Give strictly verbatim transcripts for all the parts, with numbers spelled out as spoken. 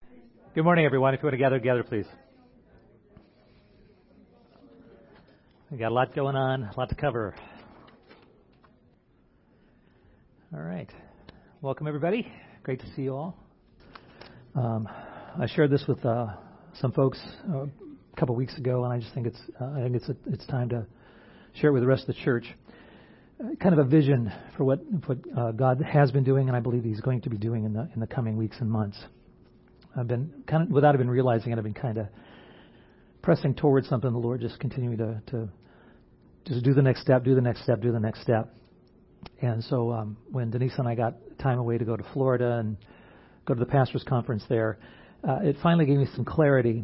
Good morning, everyone. If you want to gather together, please. We got a lot going on, a lot to cover. All right. Welcome, everybody. Great to see you all. Um, I shared this with uh, some folks uh, a couple weeks ago, and I just think it's uh, I think it's a, it's time to share it with the rest of the church. Uh, kind of a vision for what what uh, God has been doing, and I believe He's going to be doing in the in the coming weeks and months. I've been kind of, without even realizing it, I've been kind of pressing towards something. The Lord just continuing to, to just do the next step, do the next step, do the next step. And so um, when Denise and I got time away to go to Florida and go to the pastor's conference there, uh, it finally gave me some clarity.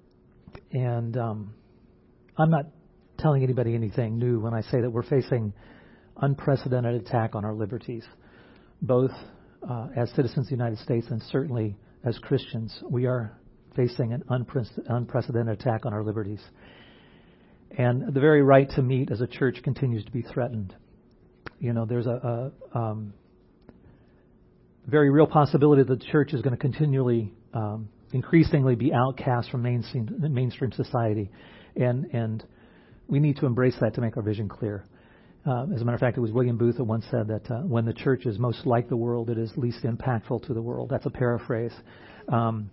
And um, I'm not telling anybody anything new when I say that we're facing unprecedented attack on our liberties, both uh, as citizens of the United States and certainly as Christians. We are facing an unprecedented attack on our liberties. And the very right to meet as a church continues to be threatened. You know, there's a, a um, very real possibility that the church is going to continually, um, increasingly be outcast from mainstream, mainstream society. And, and we need to embrace that to make our vision clear. Uh, as a matter of fact, it was William Booth that once said that uh, when the church is most like the world, it is least impactful to the world. That's a paraphrase. Um,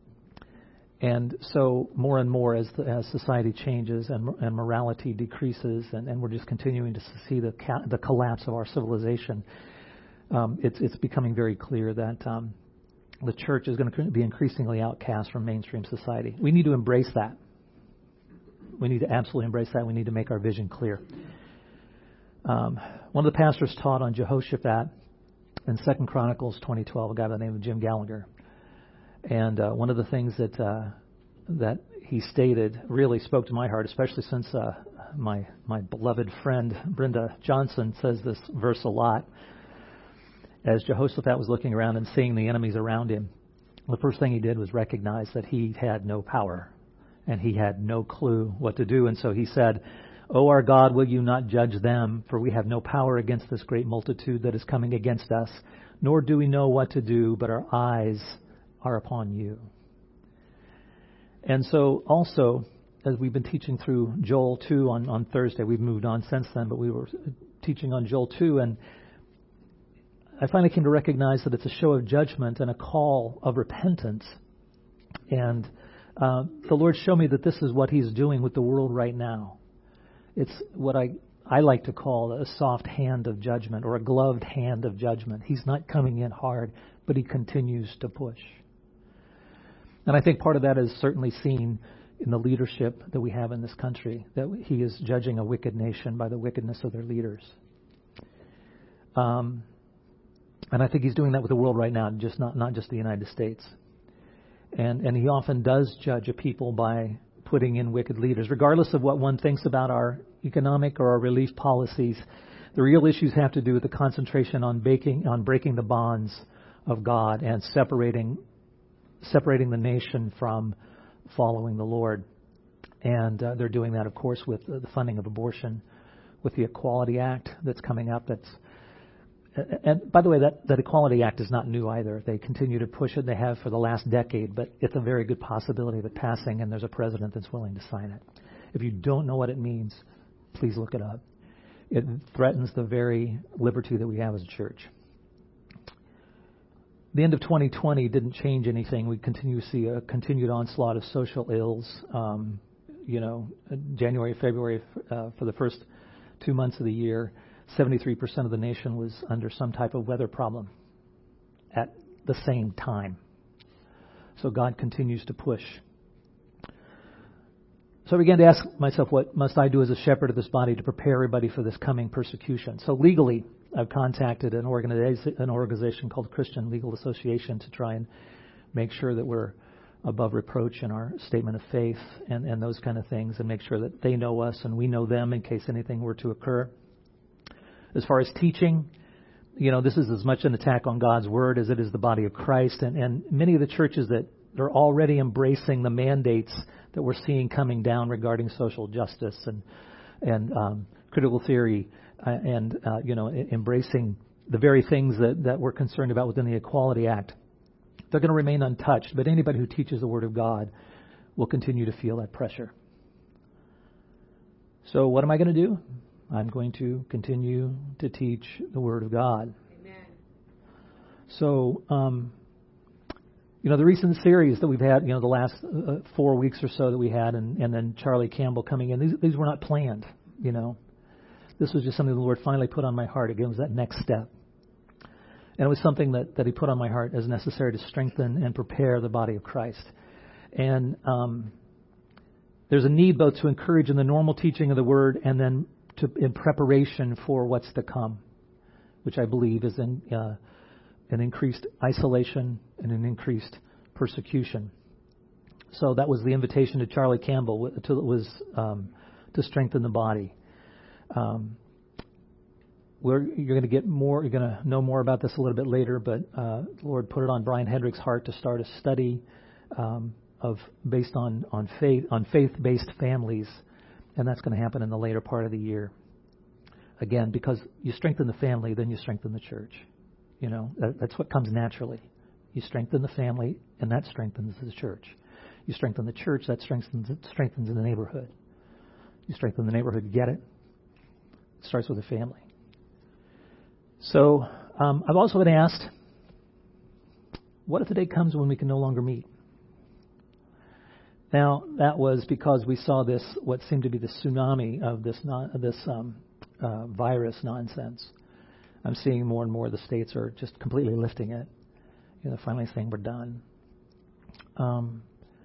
and so more and more as the, as society changes and, and morality decreases, and, and we're just continuing to see the ca- the collapse of our civilization, um, it's it's becoming very clear that um, the church is going to be increasingly outcast from mainstream society. We need to embrace that. We need to absolutely embrace that. We need to make our vision clear. Um, one of the pastors taught on Jehoshaphat in Second Chronicles twenty twelve, a guy by the name of Jim Gallagher. And uh, one of the things that uh, that he stated really spoke to my heart, especially since uh, my my beloved friend Brenda Johnson says this verse a lot. As Jehoshaphat was looking around and seeing the enemies around him, the first thing he did was recognize that he had no power and he had no clue what to do. And so he said, "O our God, will you not judge them? For we have no power against this great multitude that is coming against us, nor do we know what to do, but our eyes are upon you." And so also, as we've been teaching through Joel two on, on Thursday, we've moved on since then, but we were teaching on Joel two, and I finally came to recognize that it's a show of judgment and a call of repentance. And uh, the Lord showed me that this is what He's doing with the world right now. It's what I, I like to call a soft hand of judgment or a gloved hand of judgment. He's not coming in hard, but He continues to push. And I think part of that is certainly seen in the leadership that we have in this country, that He is judging a wicked nation by the wickedness of their leaders. Um, and I think He's doing that with the world right now, just not, not just the United States. And, and He often does judge a people by putting in wicked leaders. Regardless of what one thinks about our economic or our relief policies, the real issues have to do with the concentration on baking, on breaking the bonds of God and separating separating the nation from following the Lord. And uh, they're doing that, of course, with uh, the funding of abortion, with the Equality Act that's coming up. That's uh, and by the way, that, that Equality Act is not new either. They continue to push it. They have for the last decade, but it's a very good possibility of it passing, and there's a president that's willing to sign it. If you don't know what it means, please look it up. It threatens the very liberty that we have as a church. The end of twenty twenty didn't change anything. We continue to see a continued onslaught of social ills. Um, you know, January, February, uh, for the first two months of the year, seventy-three percent of the nation was under some type of weather problem at the same time. So God continues to push. So I began to ask myself, what must I do as a shepherd of this body to prepare everybody for this coming persecution? So legally, I've contacted an organization, an organization called Christian Legal Association to try and make sure that we're above reproach in our statement of faith and, and those kind of things, and make sure that they know us and we know them in case anything were to occur. As far as teaching, you know, this is as much an attack on God's Word as it is the body of Christ. And, and many of the churches that are already embracing the mandates that we're seeing coming down regarding social justice and and um, critical theory uh, and, uh, you know, embracing the very things that, that we're concerned about within the Equality Act. They're going to remain untouched, but anybody who teaches the Word of God will continue to feel that pressure. So what am I going to do? I'm going to continue to teach the Word of God. Amen. So, um, you know, the recent series that we've had, you know, the last uh, four weeks or so that we had, and, and then Charlie Campbell coming in, these, these were not planned, you know. This was just something the Lord finally put on my heart. Again, it was that next step. And it was something that, that He put on my heart as necessary to strengthen and prepare the body of Christ. And um, there's a need both to encourage in the normal teaching of the Word and then to in preparation for what's to come, which I believe is in uh, an increased isolation and an increased persecution. So that was the invitation to Charlie Campbell, to, was um, to strengthen the body. Um, we're, you're going to get more, you're going to know more about this a little bit later, but uh, the Lord put it on Brian Hendrick's heart to start a study um, of based on, on faith on faith-based families, and that's going to happen in the later part of the year. Again, because you strengthen the family, then you strengthen the church. You know, that, that's what comes naturally. You strengthen the family, and that strengthens the church. You strengthen the church, that strengthens strengthens in the neighborhood. You strengthen the neighborhood, you get it? It starts with the family. So um, I've also been asked, what if the day comes when we can no longer meet? Now, that was because we saw this, what seemed to be the tsunami of this non, this um, uh, virus nonsense. I'm seeing more and more the states are just completely lifting it. You know, finally saying we're done. Um,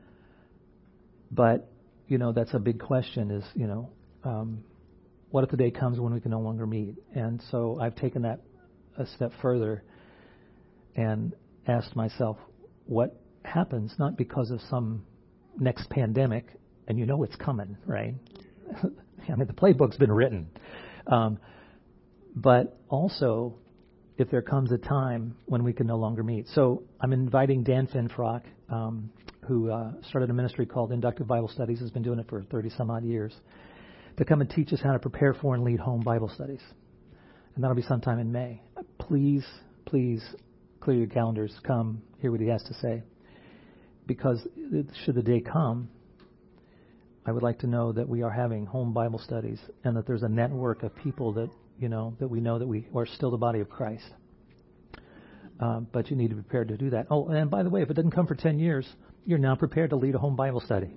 but, you know, that's a big question is, you know, um, what if the day comes when we can no longer meet? And so I've taken that a step further and asked myself, what happens, not because of some next pandemic, and you know it's coming, right? I mean, the playbook's been written. Um, but also, if there comes a time when we can no longer meet. So I'm inviting Dan Finfrock, um, who uh, started a ministry called Inductive Bible Studies, has been doing it for thirty some odd years, to come and teach us how to prepare for and lead home Bible studies. And that'll be sometime in May. Please, please clear your calendars. Come hear what he has to say. Because should the day come, I would like to know that we are having home Bible studies and that there's a network of people that, you know, that we know that we are still the body of Christ. Um, but you need to be prepared to do that. Oh, and by the way, if it doesn't come for ten years, you're now prepared to lead a home Bible study.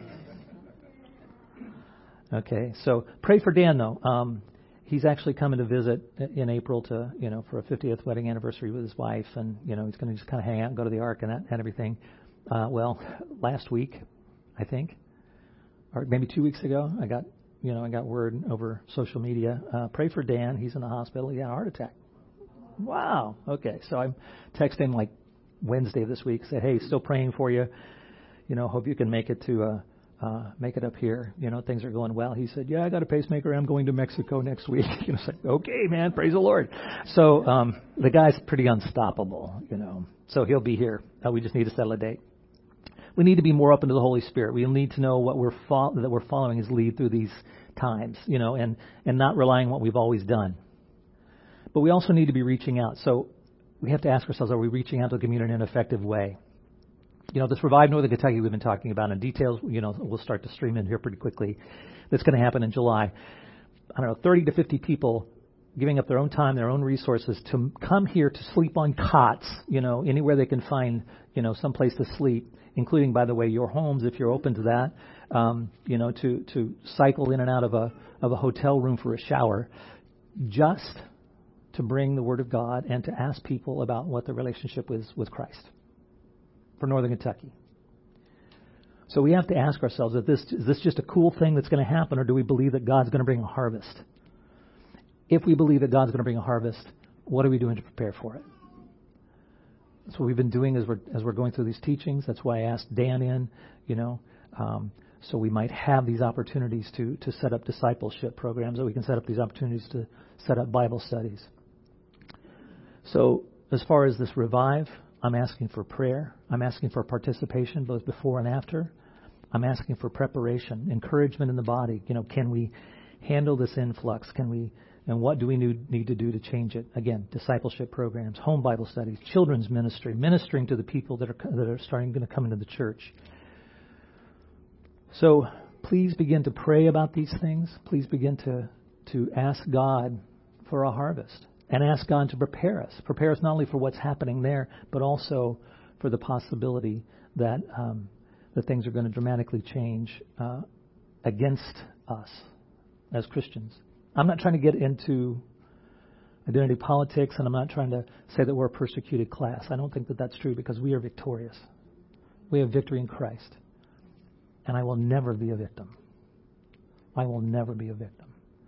Okay, so pray for Dan, though. Um, he's actually coming to visit in April to, you know, for a fiftieth wedding anniversary with his wife, and, you know, he's going to just kind of hang out and go to the Ark and that and everything. Uh, well, last week, I think, or maybe two weeks ago, I got, you know, I got word over social media. Uh, pray for Dan. He's in the hospital. He had a heart attack. Wow. Okay. So I'm texting him like Wednesday of this week. Said, hey, still praying for you. You know, hope you can make it to uh, uh, make it up here. You know, things are going well. He said, yeah, I got a pacemaker. I'm going to Mexico next week. You know, it's like, okay, man, praise the Lord. So um, the guy's pretty unstoppable. You know, so he'll be here. Uh, we just need to settle a date. We need to be more open to the Holy Spirit. We need to know what we're fo- that we're following His lead through these times, you know, and, and not relying on what we've always done. But we also need to be reaching out. So we have to ask ourselves, are we reaching out to the community in an effective way? You know, this Revive Northern Kentucky we've been talking about in details, you know, we'll start to stream in here pretty quickly. That's going to happen in July. I don't know, thirty to fifty people giving up their own time, their own resources to come here to sleep on cots, you know, anywhere they can find, you know, some place to sleep, including, by the way, your homes, if you're open to that, um, you know, to, to cycle in and out of a of a hotel room for a shower, just to bring the Word of God and to ask people about what their relationship is with Christ for Northern Kentucky. So we have to ask ourselves, is this, is this just a cool thing that's going to happen, or do we believe that God's going to bring a harvest? If we believe that God's going to bring a harvest, what are we doing to prepare for it? That's what we've been doing as we're as we're going through these teachings. That's why I asked Dan in, you know, um, so we might have these opportunities to to set up discipleship programs, that we can set up these opportunities to set up Bible studies. So as far as this Revive, I'm asking for prayer. I'm asking for participation both before and after. I'm asking for preparation, encouragement in the body. You know, can we handle this influx? Can we And what do we need to do to change it? Again, discipleship programs, home Bible studies, children's ministry, ministering to the people that are that are starting going to come into the church. So please begin to pray about these things. Please begin to, to ask God for a harvest and ask God to prepare us. Prepare us not only for what's happening there, but also for the possibility that um, that things are going to dramatically change uh, against us as Christians. I'm not trying to get into identity politics, and I'm not trying to say that we're a persecuted class. I don't think that that's true, because we are victorious. We have victory in Christ. And I will never be a victim. I will never be a victim.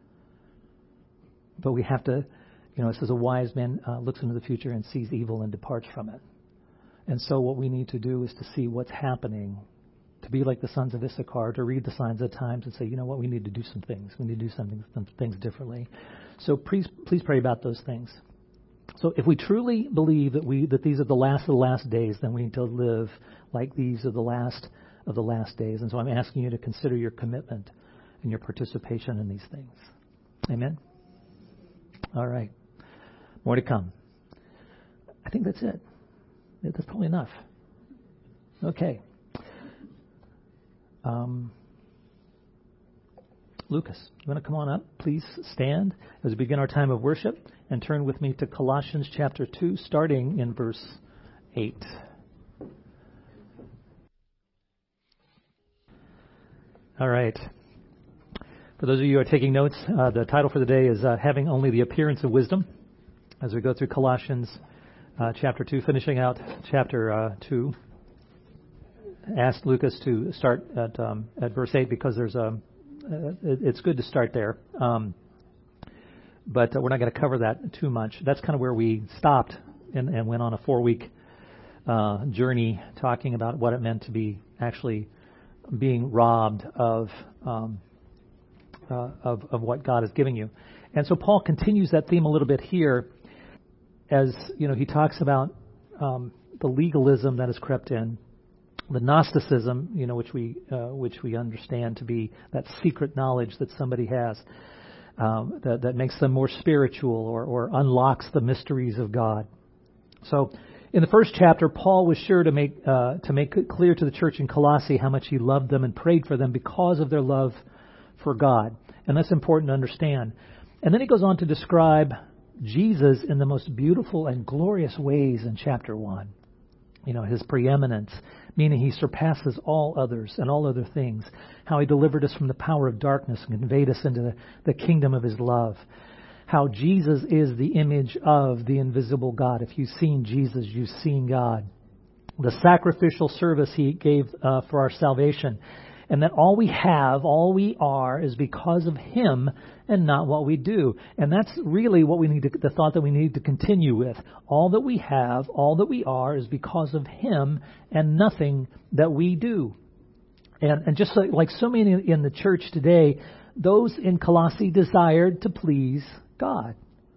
But we have to, you know, it says a wise man uh, looks into the future and sees evil and departs from it. And so what we need to do is to see what's happening, to be like the sons of Issachar, to read the signs of the times and say, you know what, we need to do some things. We need to do something, some things differently. So please, please pray about those things. So if we truly believe that we that these are the last of the last days, then we need to live like these are the last of the last days. And so I'm asking you to consider your commitment and your participation in these things. Amen? All right. More to come. I think that's it. That's probably enough. Okay. Um, Lucas, you want to come on up? Please stand as we begin our time of worship, and turn with me to Colossians chapter two, starting in verse eight. All right. For those of you who are taking notes, uh, the title for the day is uh, Having Only the Appearance of Wisdom, as we go through Colossians uh, chapter two, finishing out chapter uh, two. Asked Lucas to start at um, at verse eight, because there's a uh, it, it's good to start there, um, but uh, we're not going to cover that too much. That's kind of where we stopped and, and went on a four week uh, journey talking about what it meant to be actually being robbed of um, uh, of of what God is giving you. And so Paul continues that theme a little bit here, as you know, he talks about um, the legalism that has crept in. The Gnosticism, you know, which we uh, which we understand to be that secret knowledge that somebody has, um, that that makes them more spiritual, or, or unlocks the mysteries of God. So, in the first chapter, Paul was sure to make uh, to make it clear to the church in Colossae how much he loved them and prayed for them because of their love for God, and that's important to understand. And then he goes on to describe Jesus in the most beautiful and glorious ways in chapter one. You know, his preeminence, meaning he surpasses all others and all other things. How he delivered us from the power of darkness and conveyed us into the, the kingdom of his love. How Jesus is the image of the invisible God. If you've seen Jesus, you've seen God. The sacrificial service he gave uh, for our salvation. And that all we have, all we are, is because of him and not what we do. And that's really what we need to, the thought that we need to continue with. All that we have, all that we are, is because of him and nothing that we do. And, and just like, like so many in the church today, those in Colossae desired to please God.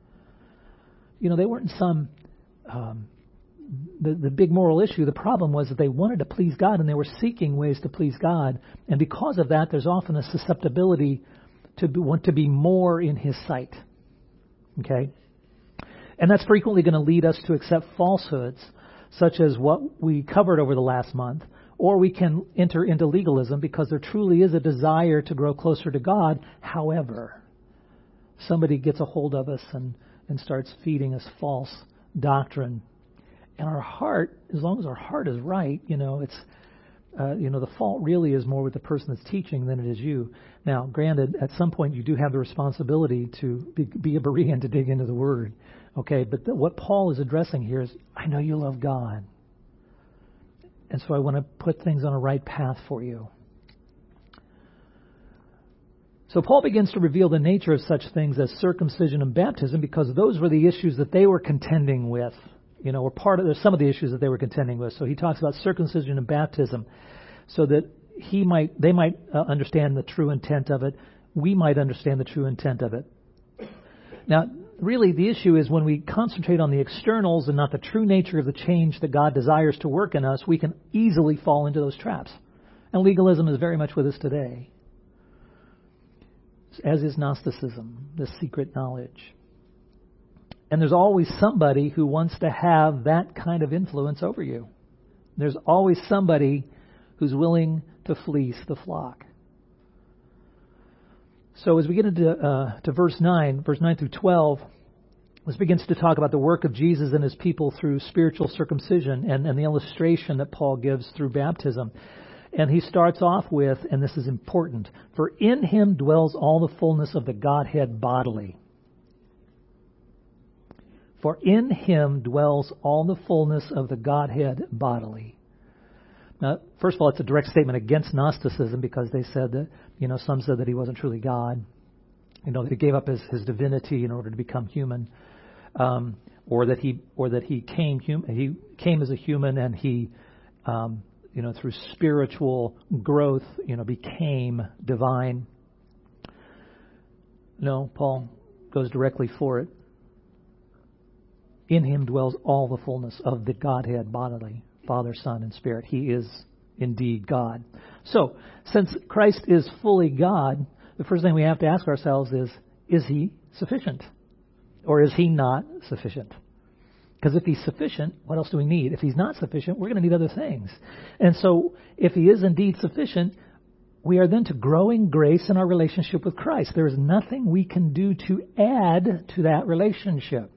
You know, they weren't some... Um, The, the big moral issue, the problem was that they wanted to please God, and they were seeking ways to please God. And because of that, there's often a susceptibility to be, want to be more in his sight. Okay? And that's frequently going to lead us to accept falsehoods, such as what we covered over the last month. Or we can enter into legalism because there truly is a desire to grow closer to God. However, somebody gets a hold of us and, and starts feeding us false doctrine. And our heart, as long as our heart is right, you know, it's, uh, you know, the fault really is more with the person that's teaching than it is you. Now, granted, at some point you do have the responsibility to be, be a Berean, to dig into the Word. Okay, but the, what Paul is addressing here is, I know you love God. And so I want to put things on a right path for you. So Paul begins to reveal the nature of such things as circumcision and baptism, because those were the issues that they were contending with. You know, were part of there's some of the issues that they were contending with. So he talks about circumcision and baptism, so that he might, they might uh, understand the true intent of it. We might understand the true intent of it. Now, really, the issue is when we concentrate on the externals and not the true nature of the change that God desires to work in us, we can easily fall into those traps. And legalism is very much with us today. as is Gnosticism, the secret knowledge. And there's always somebody who wants to have that kind of influence over you. There's always somebody who's willing to fleece the flock. So as we get into uh, to verse nine, verse nine through twelve, this begins to talk about the work of Jesus and his people through spiritual circumcision and, and the illustration that Paul gives through baptism. And he starts off with, and this is important, for in him dwells all the fullness of the Godhead bodily. For in him dwells all the fullness of the Godhead bodily. Now, first of all, it's a direct statement against Gnosticism because they said that, you know, some said that he wasn't truly God. You know, that he gave up his, his divinity in order to become human. Um, or that he, or that he came, hum, he came as a human and he, um, you know, through spiritual growth, you know, became divine. No, Paul goes directly for it. In him dwells all the fullness of the Godhead bodily, Father, Son, and Spirit. He is indeed God. So, since Christ is fully God, the first thing we have to ask ourselves is, is he sufficient? Or is he not sufficient? Because if he's sufficient, what else do we need? If he's not sufficient, we're going to need other things. And so, if he is indeed sufficient, we are then to grow in grace in our relationship with Christ. There is nothing we can do to add to that relationship.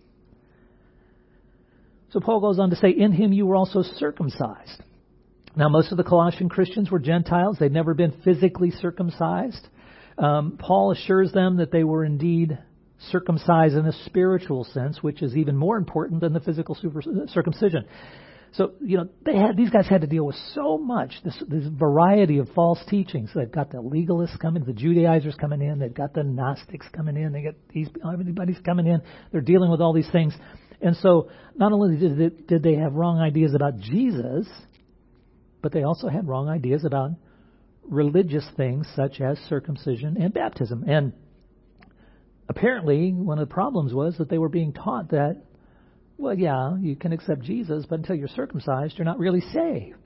So Paul goes on to say, in him you were also circumcised. Now, most of the Colossian Christians were Gentiles. They'd never been physically circumcised. Um, Paul assures them that they were indeed circumcised in a spiritual sense, which is even more important than the physical super, circumcision. So, you know, they had these guys had to deal with so much, this, this variety of false teachings. They've got the legalists coming, the Judaizers coming in, they've got the Gnostics coming in, they got these, everybody's coming in, they're dealing with all these things. And so, not only did they, did they have wrong ideas about Jesus, but they also had wrong ideas about religious things such as circumcision and baptism. And apparently, one of the problems was that they were being taught that, well, yeah, you can accept Jesus, but until you're circumcised, you're not really saved.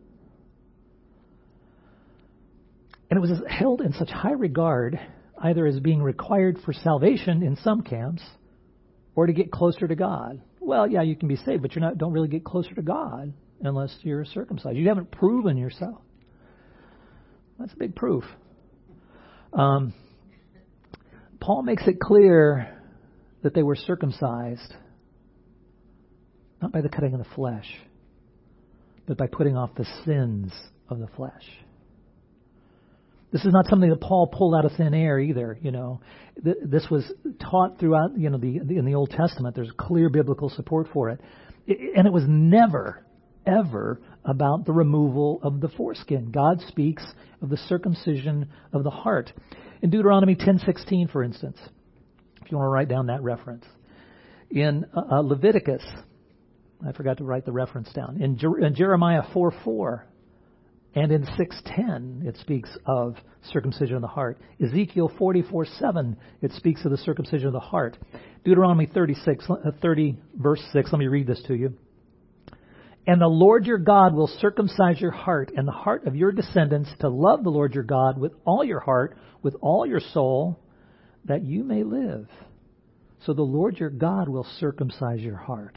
And it was held in such high regard, either as being required for salvation in some camps, or to get closer to God. Well, yeah, you can be saved, but you not don't really get closer to God unless you're circumcised. You haven't proven yourself. That's a big proof. Um, Paul makes it clear that they were circumcised not by the cutting of the flesh, but by putting off the sins of the flesh. This is not something that Paul pulled out of thin air either. You know, this was taught throughout. You know, the, in the Old Testament, there's clear biblical support for it, and it was never, ever about the removal of the foreskin. God speaks of the circumcision of the heart. In Deuteronomy ten sixteen, for instance, if you want to write down that reference, in uh, Leviticus, I forgot to write the reference down. In, Jer- in Jeremiah four four. And in six ten, it speaks of circumcision of the heart. Ezekiel forty-four seven, it speaks of the circumcision of the heart. Deuteronomy thirty-six, thirty, verse six, let me read this to you. And the Lord your God will circumcise your heart and the heart of your descendants to love the Lord your God with all your heart, with all your soul, that you may live. So the Lord your God will circumcise your heart.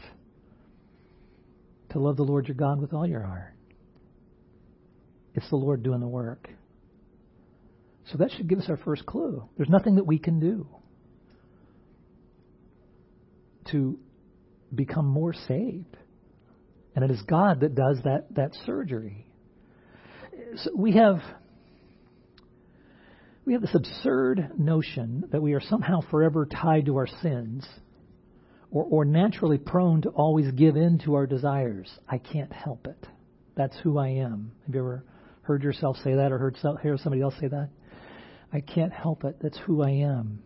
To love the Lord your God with all your heart. It's the Lord doing the work. So that should give us our first clue. There's nothing that we can do to become more saved. And it is God that does that, that surgery. So we have we have this absurd notion that we are somehow forever tied to our sins or, or naturally prone to always give in to our desires. I can't help it. That's who I am. Have you ever heard yourself say that or heard hear somebody else say that? I can't help it. That's who I am.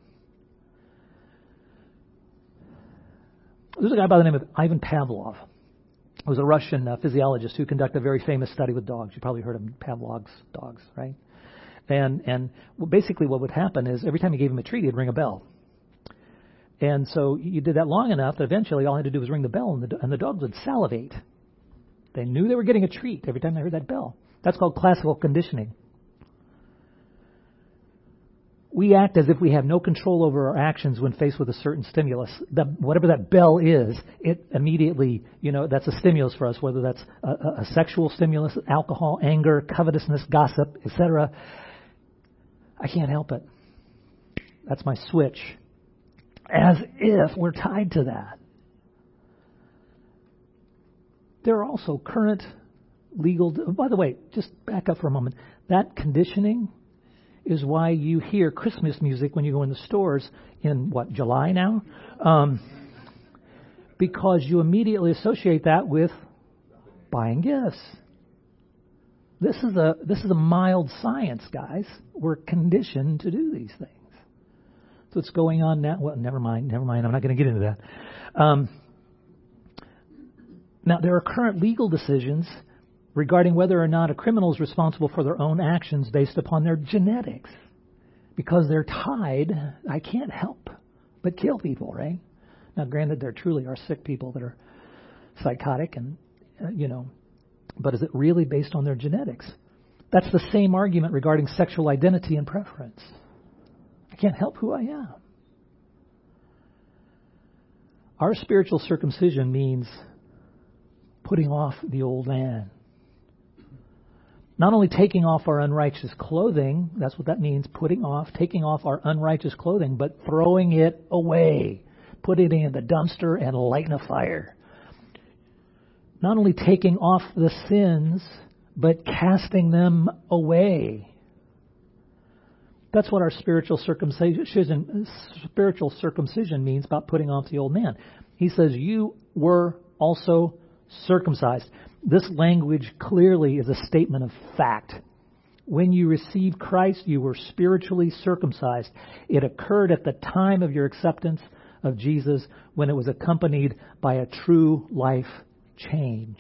There's a guy by the name of Ivan Pavlov. He was a Russian uh, physiologist who conducted a very famous study with dogs. You probably heard of Pavlov's dogs, right? And and well, basically what would happen is every time you gave him a treat, he'd ring a bell. And so you did that long enough that eventually all he had to do was ring the bell and the, and the dogs would salivate. They knew they were getting a treat every time they heard that bell. That's called classical conditioning. we act as if we have no control over our actions when faced with a certain stimulus. The, whatever that bell is, it immediately, you know, that's a stimulus for us, whether that's a, a, a sexual stimulus, alcohol, anger, covetousness, gossip, et cetera. I can't help it. That's my switch. As if we're tied to that. There are also current legal... By the way, just back up for a moment. That conditioning is why you hear Christmas music when you go in the stores in, what, July now? Um, because you immediately associate that with buying gifts. This is a this is a mild science, guys. We're conditioned to do these things. So what's going on now? Well, never mind, never mind. I'm not going to get into that. Um, now, there are current legal decisions regarding whether or not a criminal is responsible for their own actions based upon their genetics. Because they're tied, I can't help but kill people, right? Now, granted, there truly are sick people that are psychotic and, uh, you know, but is it really based on their genetics? That's the same argument regarding sexual identity and preference. I can't help who I am. Our spiritual circumcision means putting off the old man. Not only taking off our unrighteous clothing, that's what that means, putting off, taking off our unrighteous clothing, but throwing it away, putting it in the dumpster and lighting a fire. Not only taking off the sins, but casting them away. That's what our spiritual circumcision, spiritual circumcision means about putting off the old man. He says, you were also circumcised. This language clearly is a statement of fact. When you received Christ, you were spiritually circumcised. It occurred at the time of your acceptance of Jesus when it was accompanied by a true life change.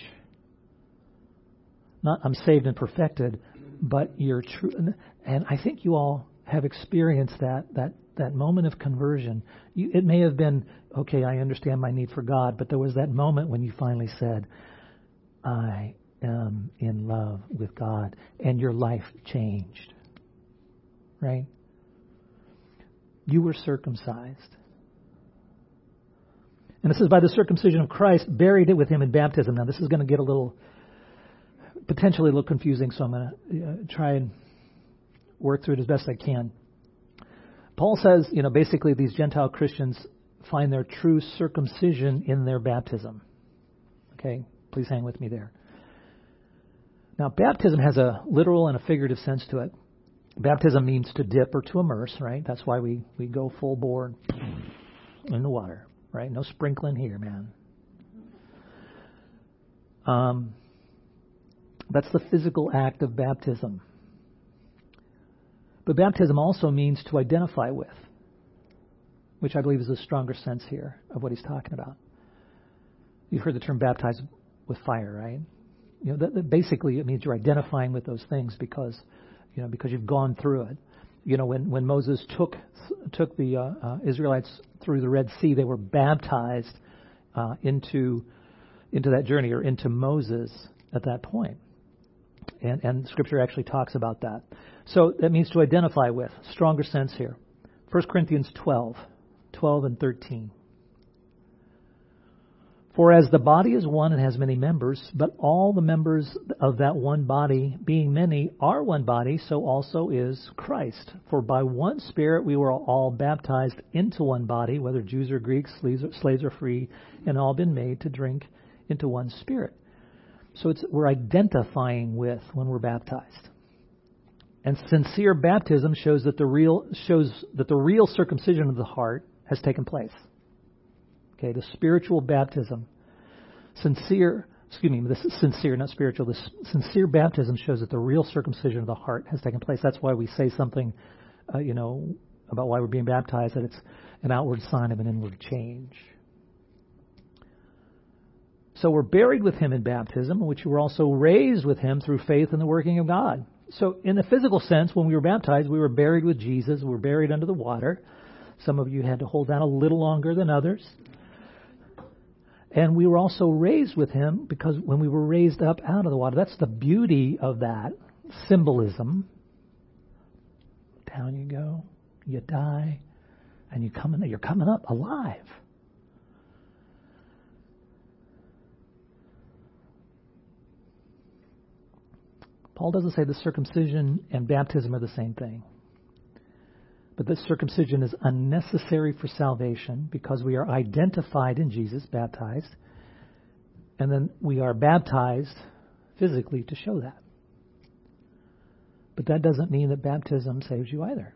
Not I'm saved and perfected, but you're true. And I think you all have experienced that that that moment of conversion. You, it may have been, okay, I understand my need for God, but there was that moment when you finally said, I am in love with God, and your life changed. Right? You were circumcised. And it says, by the circumcision of Christ, buried it with him in baptism. Now, this is going to get a little, potentially a little confusing, so I'm going to uh, try and work through it as best I can. Paul says, you know, basically these Gentile Christians find their true circumcision in their baptism. Okay? Please hang with me there. Now, baptism has a literal and a figurative sense to it. Baptism means to dip or to immerse, right? That's why we, we go full bore in the water, right? No sprinkling here, man. Um, that's the physical act of baptism. But baptism also means to identify with, which I believe is a stronger sense here of what he's talking about. You've heard the term baptized with fire, right? You know, that, that basically it means you're identifying with those things because, you know, because you've gone through it. You know, when, when Moses took took the uh, uh, Israelites through the Red Sea, they were baptized uh, into into that journey or into Moses at that point. And, and Scripture actually talks about that. So that means to identify with. Stronger sense here. First Corinthians twelve, twelve and thirteen. For as the body is one and has many members, but all the members of that one body, being many, are one body, so also is Christ. For by one Spirit we were all baptized into one body, whether Jews or Greeks, slaves or free, and all been made to drink into one Spirit. So it's we're identifying with when we're baptized. And sincere baptism shows that the real shows that the real circumcision of the heart has taken place. Okay, the spiritual baptism, sincere, excuse me, this is sincere, not spiritual. This sincere baptism shows that the real circumcision of the heart has taken place. That's why we say something, uh, you know, about why we're being baptized, that it's an outward sign of an inward change. So we're buried with him in baptism, in which we were also raised with him through faith in the working of God. So in the physical sense, when we were baptized, we were buried with Jesus. We were buried under the water. Some of you had to hold out a little longer than others. And we were also raised with him because when we were raised up out of the water, that's the beauty of that symbolism. Down you go. you die, and you come in, you're coming up alive. Paul doesn't say the circumcision and baptism are the same thing. But this circumcision is unnecessary for salvation because we are identified in Jesus, baptized, and then we are baptized physically to show that. But that doesn't mean that baptism saves you either.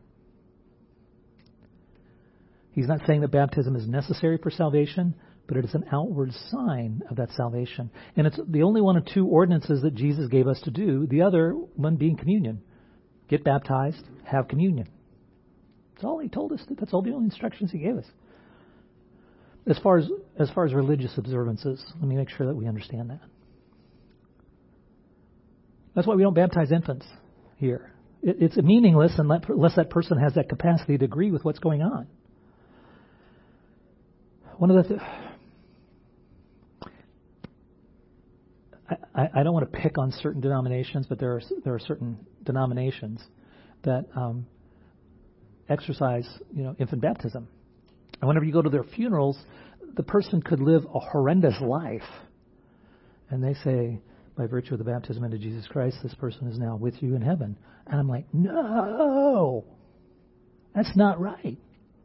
He's not saying that baptism is necessary for salvation, but it is an outward sign of that salvation. And it's the only one of two ordinances that Jesus gave us to do, the other one being communion. Get baptized, have communion. That's all he told us. That's all the only instructions he gave us. As far as as far as religious observances, let me make sure that we understand that. That's why we don't baptize infants here. It, it's meaningless unless that person has that capacity to agree with what's going on. One of the th- I, I don't want to pick on certain denominations, but there are there are certain denominations that um, exercise, you know, infant baptism. And whenever you go to their funerals, the person could live a horrendous life, and they say, by virtue of the baptism into Jesus Christ, this person is now with you in heaven. And I'm like, no, that's not right.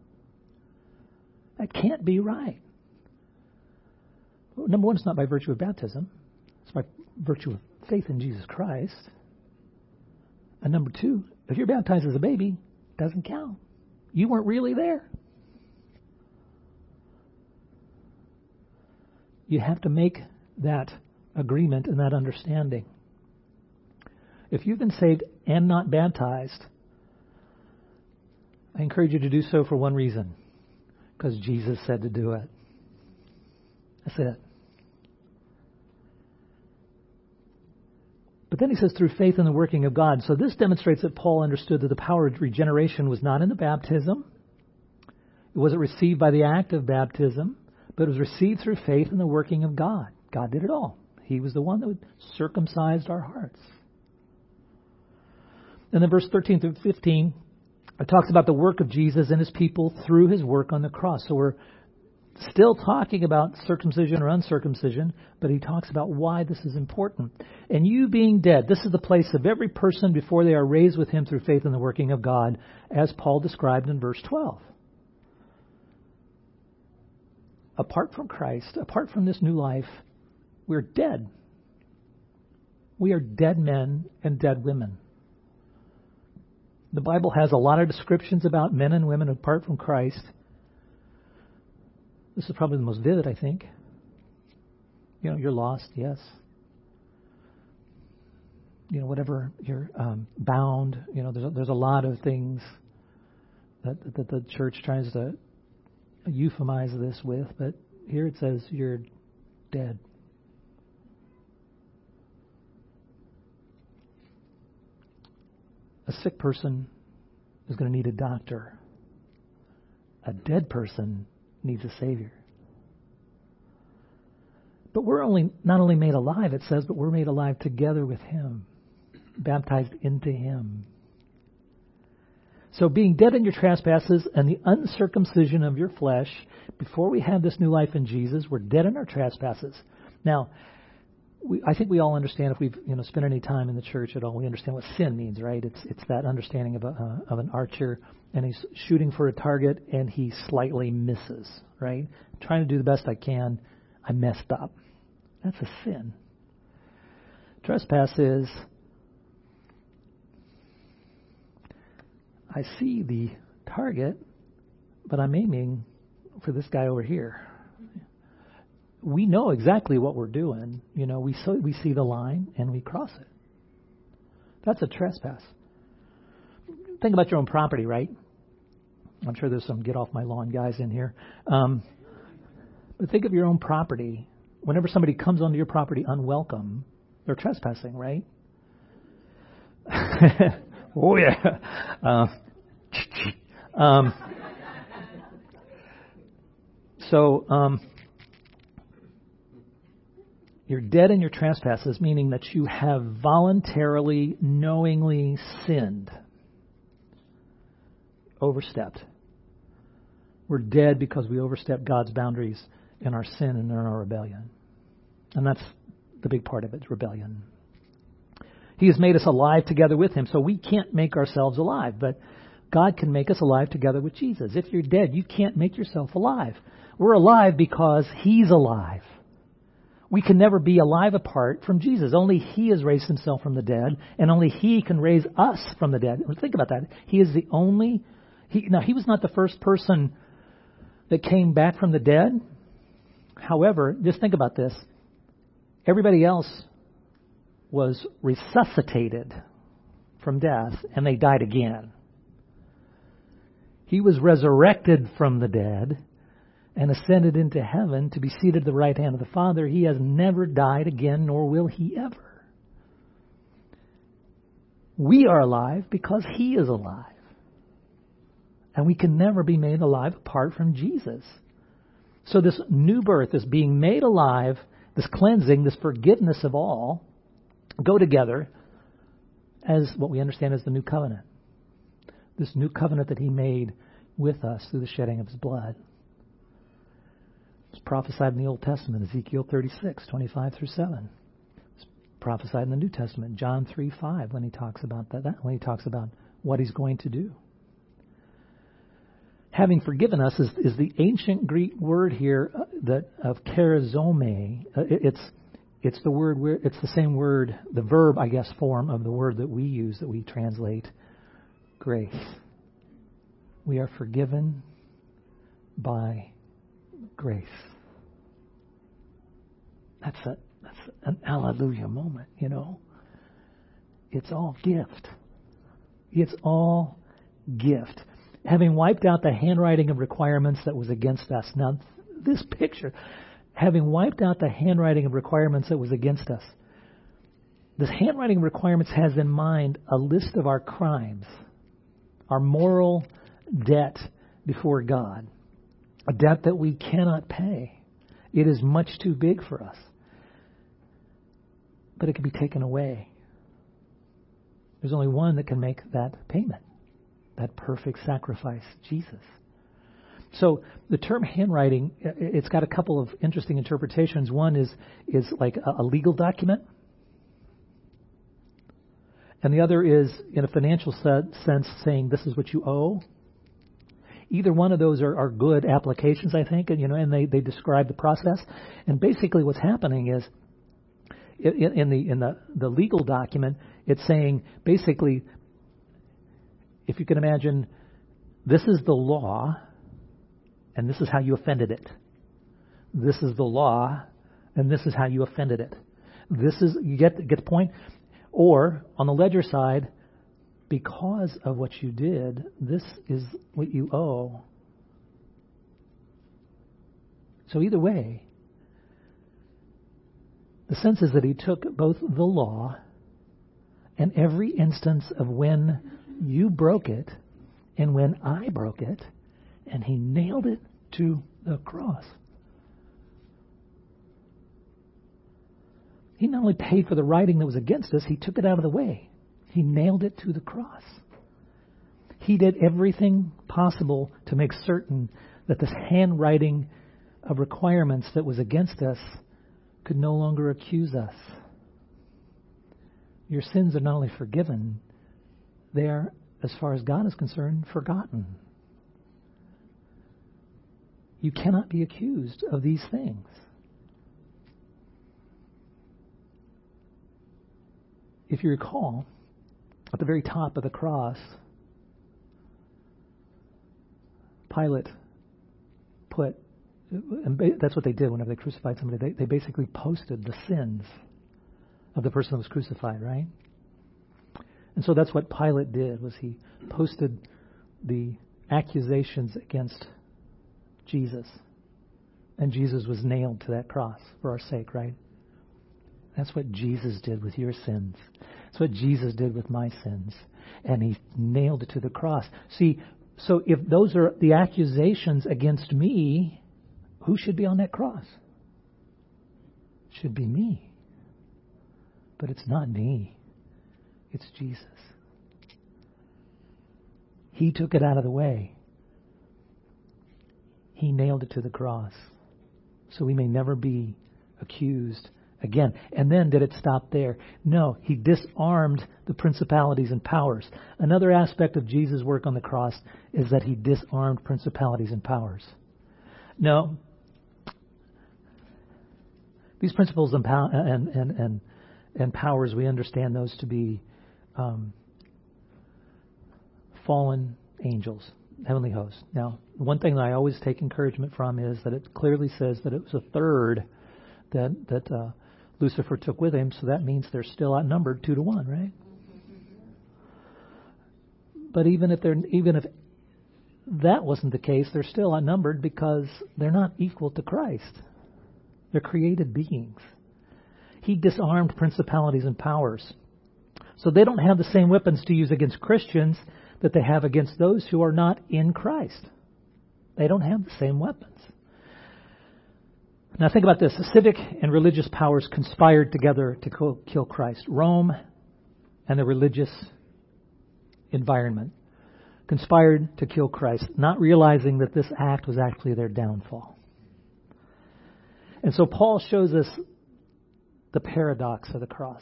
That can't be right. Number one, it's not by virtue of baptism. It's by virtue of faith in Jesus Christ. And number two, if you're baptized as a baby, it doesn't count. You weren't really there. You have to make that agreement and that understanding. If you've been saved and not baptized, I encourage you to do so for one reason. Because Jesus said to do it. That's it. But then he says, through faith in the working of God. So this demonstrates that Paul understood that the power of regeneration was not in the baptism. It wasn't received by the act of baptism, but it was received through faith in the working of God. God did it all. He was the one that would circumcise our hearts. And then verse thirteen through fifteen, it talks about the work of Jesus and his people through his work on the cross. So we're still talking about circumcision or uncircumcision, but he talks about why this is important. And you being dead, this is the place of every person before they are raised with him through faith in the working of God, as Paul described in verse twelve. Apart from Christ, apart from this new life, we're dead. We are dead men and dead women. The Bible has a lot of descriptions about men and women apart from Christ. This is probably the most vivid, I think. You know, you're lost, yes. You know, whatever, you're um, bound. You know, there's a, there's a lot of things that, that the church tries to euphemize this with, but here it says you're dead. A sick person is going to need a doctor. A dead person needs a Savior. But we're only not only made alive, it says, but we're made alive together with him, baptized into him. So being dead in your trespasses and the uncircumcision of your flesh, before we have this new life in Jesus, we're dead in our trespasses. Now, we, I think we all understand, if we've you know spent any time in the church at all, we understand what sin means, right? It's it's that understanding of a, uh, of an archer, and he's shooting for a target and he slightly misses, right? I'm trying to do the best I can. I messed up. That's a sin. Trespass is, I see the target, but I'm aiming for this guy over here. We know exactly what we're doing. You know, we so, we see the line and we cross it. That's a trespass. Think about your own property, right? I'm sure there's some get off my lawn guys in here. Um, but think of your own property. Whenever somebody comes onto your property unwelcome, they're trespassing, right? Oh, yeah. Uh, um, so, um, you're dead in your trespasses, meaning that you have voluntarily, knowingly sinned. overstepped. We're dead because we overstepped God's boundaries in our sin and in our rebellion. And that's the big part of it, rebellion. He has made us alive together with Him, so we can't make ourselves alive. But God can make us alive together with Jesus. If you're dead, you can't make yourself alive. We're alive because He's alive. We can never be alive apart from Jesus. Only He has raised Himself from the dead, and only He can raise us from the dead. Think about that. He is the only... He, now, He was not the first person that came back from the dead. However, just think about this. Everybody else was resuscitated from death, and they died again. He was resurrected from the dead and ascended into heaven to be seated at the right hand of the Father. He has never died again, nor will He ever. We are alive because He is alive. And we can never be made alive apart from Jesus. So this new birth, this being made alive, this cleansing, this forgiveness of all, go together as what we understand as the new covenant. This new covenant that He made with us through the shedding of His blood. It's prophesied in the Old Testament, Ezekiel thirty-six, twenty-five through seven. It's prophesied in the New Testament, John three, five, when he talks about that, when he talks about what He's going to do. Having forgiven us is, is the ancient Greek word here uh, that of charizomai. Uh, it, it's it's the word where it's the same word, the verb, I guess, form of the word that we use that we translate grace. We are forgiven by grace. That's a that's an hallelujah moment, you know. It's all gift. It's all gift. Having wiped out the handwriting of requirements that was against us. Now, this picture, having wiped out the handwriting of requirements that was against us. This handwriting of requirements has in mind a list of our crimes, our moral debt before God, a debt that we cannot pay. It is much too big for us. But it can be taken away. There's only one that can make that payment. That perfect sacrifice, Jesus. So the term handwriting, it's got a couple of interesting interpretations. One is is like a, a legal document. And the other is, in a financial sense, saying this is what you owe. Either one of those are, are good applications, I think, and you know, and they, they describe the process. And basically what's happening is, in, in the in the, the legal document, it's saying basically, if you can imagine, this is the law, and this is how you offended it. This is the law, and this is how you offended it. This is, you get, get the point? Or, on the ledger side, because of what you did, this is what you owe. So either way, the sense is that he took both the law and every instance of when you broke it and when I broke it, and he nailed it to the cross. He not only paid for the writing that was against us, he took it out of the way. He nailed it to the cross. He did everything possible to make certain that this handwriting of requirements that was against us could no longer accuse us. Your sins are not only forgiven, they are, as far as God is concerned, forgotten. You cannot be accused of these things. If you recall, at the very top of the cross, Pilate put, and that's what they did whenever they crucified somebody, they, they basically posted the sins of the person that was crucified, right? And so that's what Pilate did, was he posted the accusations against Jesus. And Jesus was nailed to that cross for our sake, right? That's what Jesus did with your sins. That's what Jesus did with my sins. And he nailed it to the cross. See, so if those are the accusations against me, who should be on that cross? It should be me. But it's not me. It's Jesus. He took it out of the way. He nailed it to the cross. So we may never be accused again. And then did it stop there? No, he disarmed the principalities and powers. Another aspect of Jesus' work on the cross is that he disarmed principalities and powers. No, these principles and, pow- and, and, and, and powers, we understand those to be um, fallen angels, heavenly hosts. Now, one thing that I always take encouragement from is that it clearly says that it was a third that that uh, Lucifer took with him, so that means they're still outnumbered two to one, right? But even if they're even if that wasn't the case, they're still outnumbered because they're not equal to Christ. They're created beings. He disarmed principalities and powers. So they don't have the same weapons to use against Christians that they have against those who are not in Christ. They don't have the same weapons. Now think about this. The civic and religious powers conspired together to kill Christ. Rome and the religious environment conspired to kill Christ, not realizing that this act was actually their downfall. And so Paul shows us the paradox of the cross.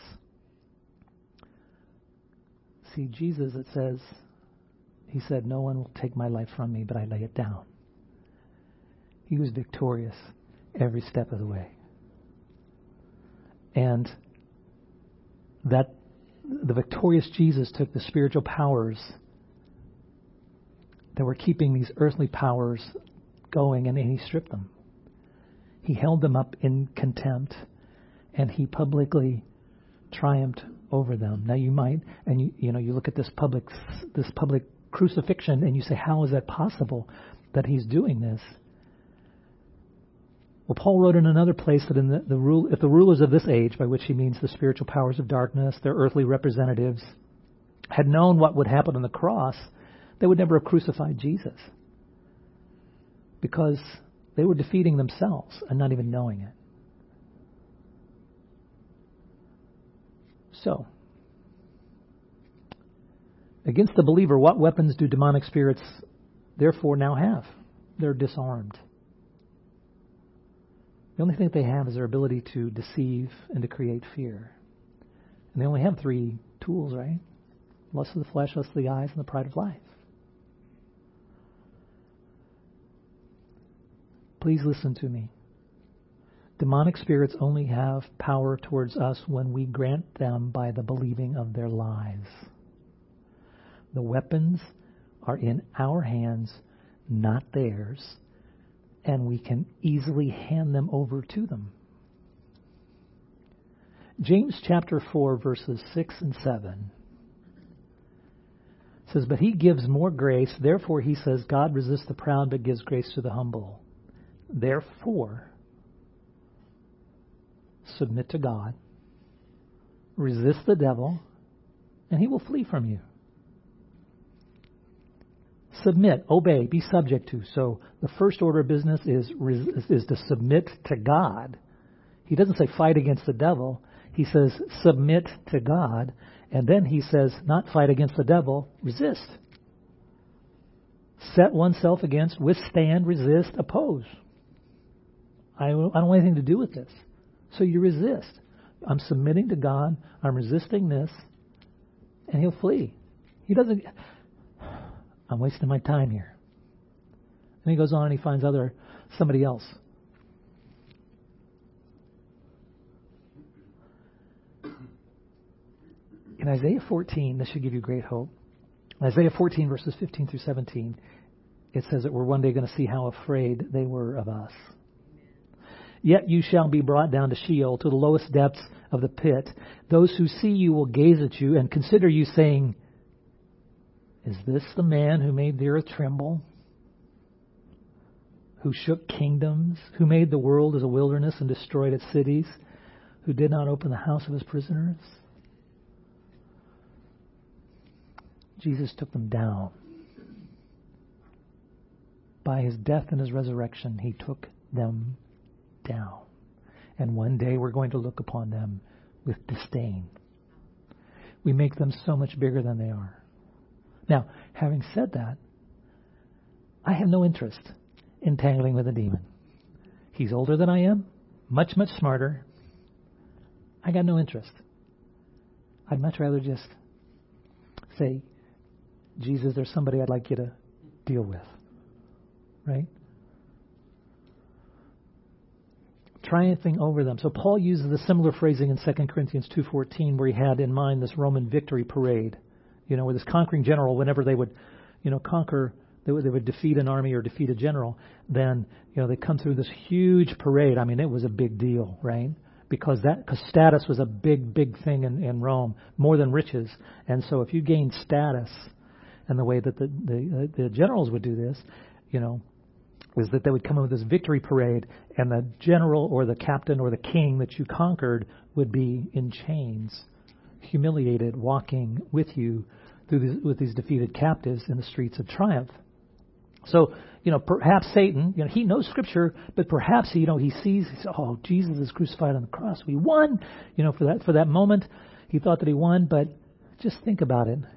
See, Jesus, it says, he said, no one will take my life from me, but I lay it down. He was victorious every step of the way. And that the victorious Jesus took the spiritual powers that were keeping these earthly powers going, and he stripped them. He held them up in contempt, and he publicly triumphed over them. Now you might, and you, you know, you look at this public, this public crucifixion, and you say, how is that possible that he's doing this? Well, Paul wrote in another place that in the, the rule, if the rulers of this age, by which he means the spiritual powers of darkness, their earthly representatives, had known what would happen on the cross, they would never have crucified Jesus, because they were defeating themselves and not even knowing it. So, against the believer, what weapons do demonic spirits therefore now have? They're disarmed. The only thing they have is their ability to deceive and to create fear. And they only have three tools, right? Lust of the flesh, lust of the eyes, and the pride of life. Please listen to me. Demonic spirits only have power towards us when we grant them by the believing of their lies. The weapons are in our hands, not theirs, and we can easily hand them over to them. James chapter four, verses six and seven says, but he gives more grace. Therefore, he says, God resists the proud, but gives grace to the humble. Therefore, submit to God, resist the devil, and he will flee from you. Submit, obey, be subject to. So the first order of business is, is to submit to God. He doesn't say fight against the devil. He says submit to God. And then he says not fight against the devil, resist. Set oneself against, withstand, resist, oppose. I don't want anything to do with this. So you resist. I'm submitting to God. I'm resisting this. And he'll flee. He doesn't... I'm wasting my time here. And he goes on and he finds other somebody else. In Isaiah fourteen, this should give you great hope. In Isaiah fourteen, verses fifteen through seventeen, it says that we're one day going to see how afraid they were of us. Yet you shall be brought down to Sheol, to the lowest depths of the pit. Those who see you will gaze at you and consider you, saying, is this the man who made the earth tremble? Who shook kingdoms? Who made the world as a wilderness and destroyed its cities? Who did not open the house of his prisoners? Jesus took them down. By his death and his resurrection, he took them down. And one day we're going to look upon them with disdain. We make them so much bigger than they are. Now, having said that, I have no interest in tangling with a demon. He's older than I am, much, much smarter. I got no interest. I'd much rather just say, Jesus, there's somebody I'd like you to deal with. Right? Triumphing over them. So Paul uses a similar phrasing in Second Corinthians two fourteen, where he had in mind this Roman victory parade. You know, where this conquering general, whenever they would, you know, conquer, they would, they would defeat an army or defeat a general, then, you know, they come through this huge parade. I mean, it was a big deal, right? Because that, because status was a big, big thing in, in Rome, more than riches. And so if you gained status, and the way that the, the, the generals would do this, you know, is that they would come in with this victory parade, and the general or the captain or the king that you conquered would be in chains, humiliated, walking with you through these, with these defeated captives in the streets of triumph. So, you know, perhaps Satan, you know, he knows Scripture, but perhaps, you know, he sees, he says, oh, Jesus is crucified on the cross. We won. You know, for that for that moment, he thought that he won. But just think about it.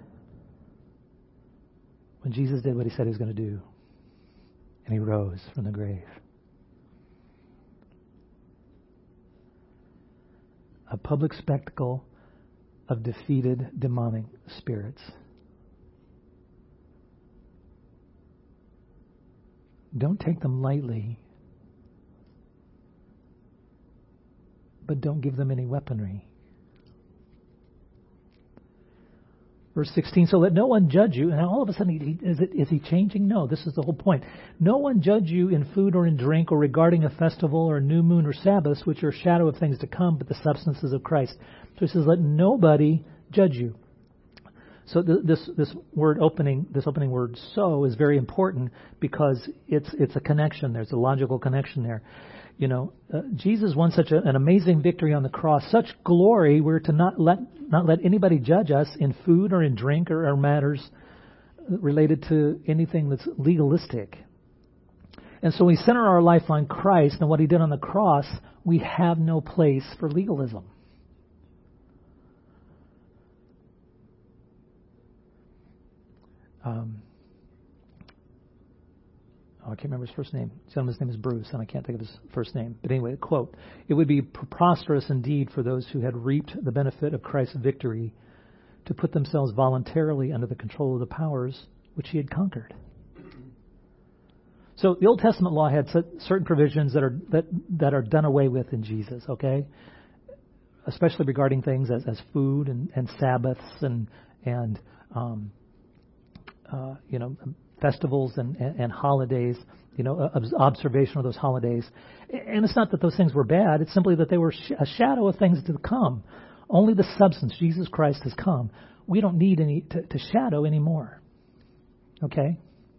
When Jesus did what he said he was going to do, and he rose from the grave. A public spectacle of defeated demonic spirits. Don't take them lightly, but don't give them any weaponry. Verse sixteen, so let no one judge you. And all of a sudden, he, is, it, is he changing? No, this is the whole point. No one judge you in food or in drink or regarding a festival or a new moon or Sabbaths, which are a shadow of things to come, but the substances of Christ. So he says, let nobody judge you. So th- this this word opening, this opening word "so" is very important because it's it's a connection. There's a logical connection there. You know, uh, Jesus won such a, an amazing victory on the cross, such glory. We're to not let not let anybody judge us in food or in drink or, or matters related to anything that's legalistic. And so we center our life on Christ and what He did on the cross. We have no place for legalism. Um, oh, I can't remember his first name. The gentleman's name is Bruce, and I can't think of his first name. But anyway, quote, it would be preposterous indeed for those who had reaped the benefit of Christ's victory to put themselves voluntarily under the control of the powers which He had conquered. So the Old Testament law had certain provisions that are that, that are done away with in Jesus, okay? Especially regarding things as, as food and, and Sabbaths and, and um Uh, you know, festivals and, and, and holidays, you know, observation of those holidays. And it's not that those things were bad. It's simply that they were sh- a shadow of things to come. Only the substance, Jesus Christ, has come. We don't need any to, to shadow anymore. Okay?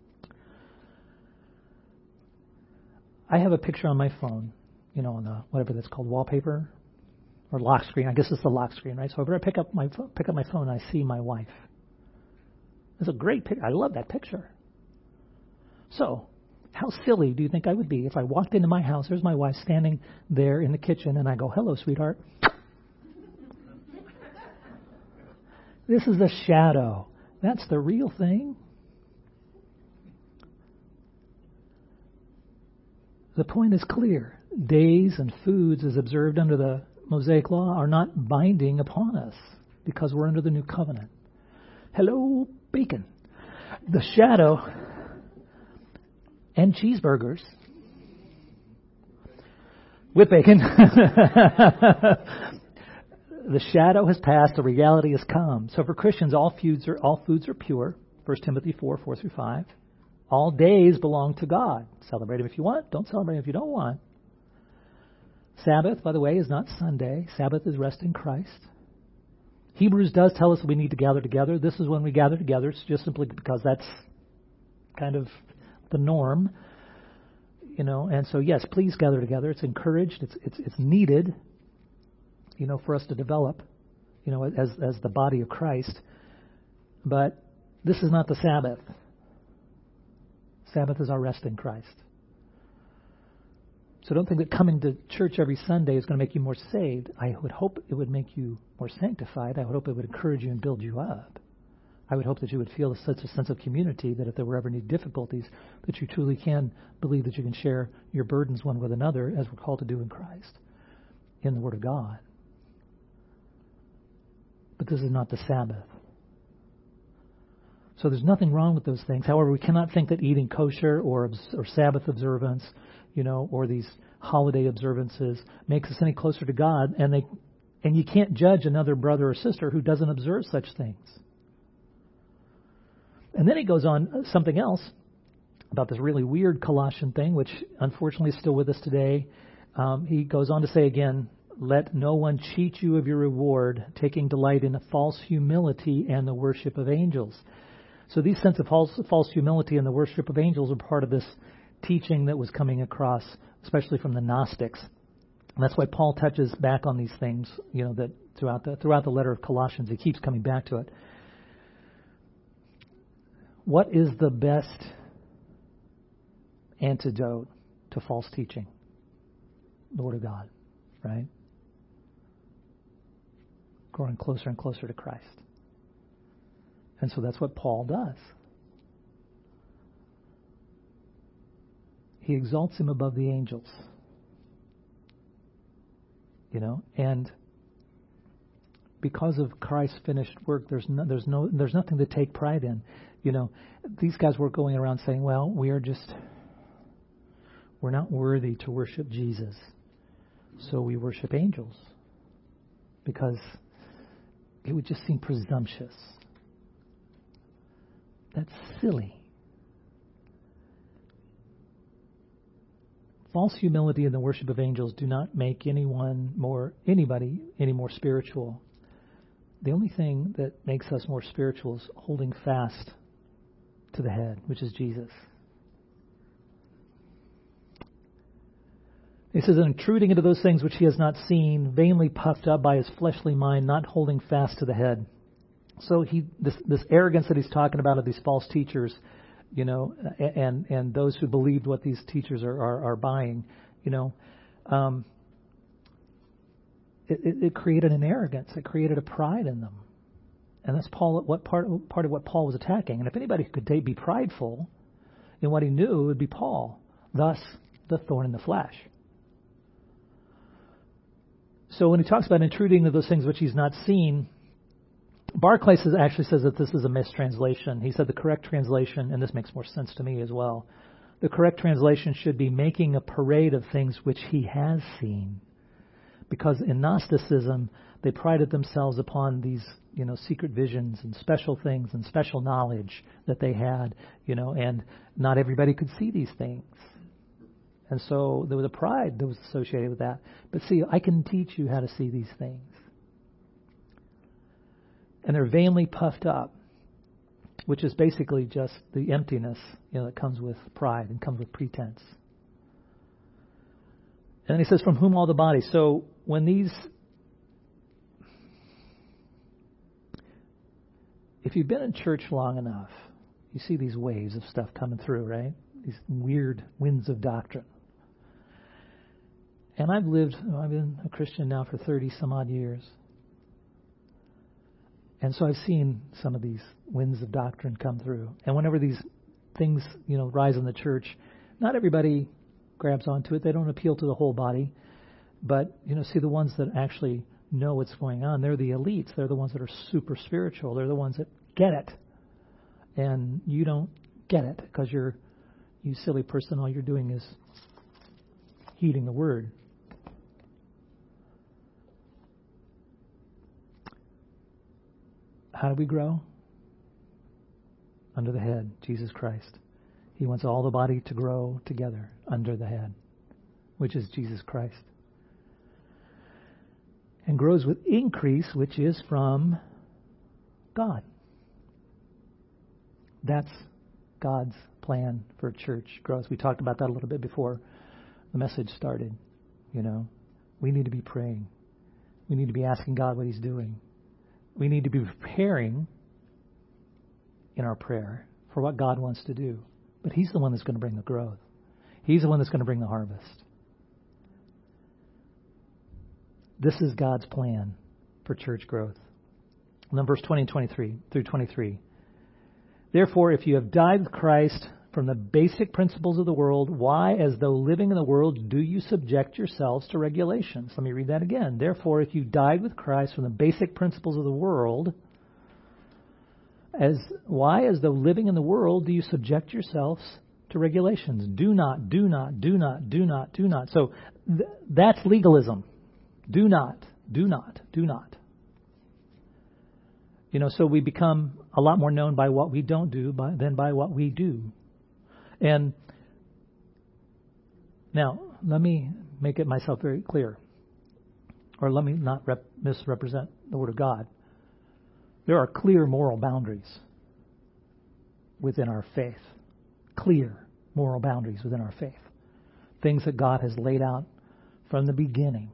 I have a picture on my phone, you know, on the, whatever that's called, wallpaper or lock screen. I guess it's the lock screen, right? So if I pick up my pick up my phone, I see my wife. It's a great picture. I love that picture. So, how silly do you think I would be if I walked into my house, there's my wife standing there in the kitchen, and I go, hello, sweetheart. This is a shadow. That's the real thing. The point is clear. Days and foods as observed under the Mosaic law are not binding upon us because we're under the new covenant. Hello, bacon. The shadow and cheeseburgers with bacon. The shadow has passed, the reality has come. So for Christians, all foods are all foods are pure. First Timothy four, four through five. All days belong to God. Celebrate them if you want. Don't celebrate them if you don't want. Sabbath, by the way, is not Sunday. Sabbath is rest in Christ. Hebrews does tell us we need to gather together. This is when we gather together. It's just simply because that's kind of the norm, you know. And so, yes, please gather together. It's encouraged. It's it's it's needed, you know, for us to develop, you know, as as the body of Christ. But this is not the Sabbath. Sabbath is our rest in Christ. So don't think that coming to church every Sunday is going to make you more saved. I would hope it would make you more sanctified. I would hope it would encourage you and build you up. I would hope that you would feel such a sense of community that if there were ever any difficulties, that you truly can believe that you can share your burdens one with another, as we're called to do in Christ, in the Word of God. But this is not the Sabbath. So there's nothing wrong with those things. However, we cannot think that eating kosher or or Sabbath observance, you know, or these holiday observances makes us any closer to God. And they, and you can't judge another brother or sister who doesn't observe such things. And then he goes on something else about this really weird Colossian thing, which unfortunately is still with us today. Um, he goes on to say again, let no one cheat you of your reward, taking delight in a false humility and the worship of angels. So these sense of false, false humility and the worship of angels are part of this teaching that was coming across, especially from the Gnostics. And that's why Paul touches back on these things, you know, that throughout the throughout the letter of Colossians, he keeps coming back to it. What is the best antidote to false teaching? The Word of God, right? Growing closer and closer to Christ. And so that's what Paul does. He exalts him above the angels. You know, and because of Christ's finished work, there's no, there's no, there's nothing to take pride in. You know, these guys were going around saying, well, we are just, we're not worthy to worship Jesus. So we worship angels. Because it would just seem presumptuous. That's silly. False humility and the worship of angels do not make anyone more, anybody any more spiritual. The only thing that makes us more spiritual is holding fast to the head, which is Jesus. He says, intruding into those things which he has not seen, vainly puffed up by his fleshly mind, not holding fast to the head. So he, this, this arrogance that he's talking about of these false teachers, you know, and and those who believed what these teachers are are, are buying, you know, um, it, it, it created an arrogance. It created a pride in them, and that's Paul. What part part of what Paul was attacking. And if anybody could be prideful in what he knew, it would be Paul. Thus, the thorn in the flesh. So when he talks about intruding into those things which he's not seen, Barclay says, actually says that this is a mistranslation. He said the correct translation, and this makes more sense to me as well, the correct translation should be making a parade of things which he has seen. Because in Gnosticism, they prided themselves upon these, you know, secret visions and special things and special knowledge that they had, you know, and not everybody could see these things. And so there was a pride that was associated with that. But see, I can teach you how to see these things. And they're vainly puffed up, which is basically just the emptiness, you know, that comes with pride and comes with pretense. And then he says, from whom all the body. So when these, if you've been in church long enough, you see these waves of stuff coming through, right? These weird winds of doctrine. And I've lived, I've been a Christian now for thirty some odd years. And so I've seen some of these winds of doctrine come through. And whenever these things, you know, rise in the church, not everybody grabs onto it. They don't appeal to the whole body. But, you know, see, the ones that actually know what's going on, they're the elites. They're the ones that are super spiritual. They're the ones that get it. And you don't get it because you're, you silly person, all you're doing is heeding the word. How do we grow? Under the head, Jesus Christ. He wants all the body to grow together under the head, which is Jesus Christ. And grows with increase, which is from God. That's God's plan for church growth. We talked about that a little bit before the message started. You know, we need to be praying. We need to be asking God what He's doing. We need to be preparing in our prayer for what God wants to do. But He's the one that's going to bring the growth. He's the one that's going to bring the harvest. This is God's plan for church growth. And then verse twenty and twenty-three through twenty-three. Therefore, if you have died with Christ from the basic principles of the world, why, as though living in the world, do you subject yourselves to regulations? Let me read that again. Therefore, if you died with Christ from the basic principles of the world, as why, as though living in the world, do you subject yourselves to regulations? Do not, do not, do not, do not, do not. So th- that's legalism. Do not, do not, do not. You know, so we become a lot more known by what we don't do by, than by what we do. And now, let me make it myself very clear. Or let me not rep- misrepresent the Word of God. There are clear moral boundaries within our faith. Clear moral boundaries within our faith. Things that God has laid out from the beginning.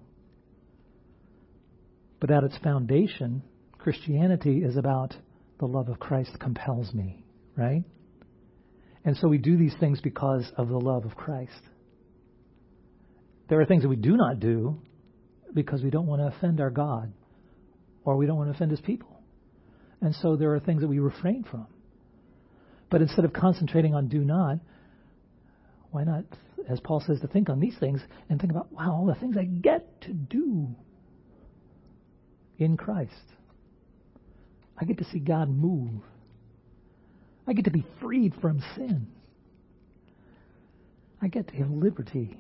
But at its foundation, Christianity is about the love of Christ compels me, right? And so we do these things because of the love of Christ. There are things that we do not do because we don't want to offend our God or we don't want to offend His people. And so there are things that we refrain from. But instead of concentrating on do not, why not, as Paul says, to think on these things and think about, wow, all the things I get to do in Christ. I get to see God move. I get to be freed from sin. I get to have liberty.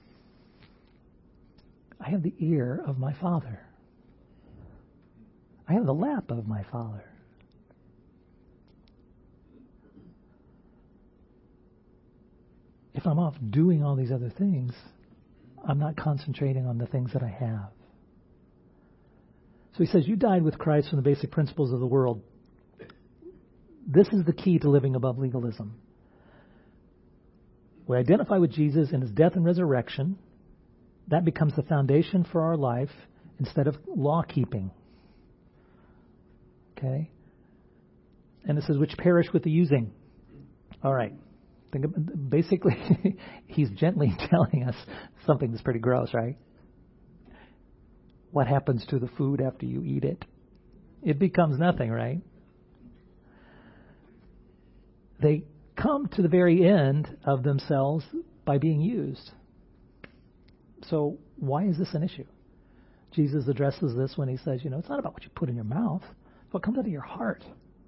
I have the ear of my Father. I have the lap of my Father. If I'm off doing all these other things, I'm not concentrating on the things that I have. So he says, you died with Christ from the basic principles of the world. This is the key to living above legalism. We identify with Jesus in His death and resurrection. That becomes the foundation for our life instead of law-keeping. Okay? And it says, which perish with the using. All right. Think of, basically, he's gently telling us something that's pretty gross, right? What happens to the food after you eat it? It becomes nothing, right? They come to the very end of themselves by being used. So why is this an issue? Jesus addresses this when He says, you know, it's not about what you put in your mouth, it's what comes out of your heart.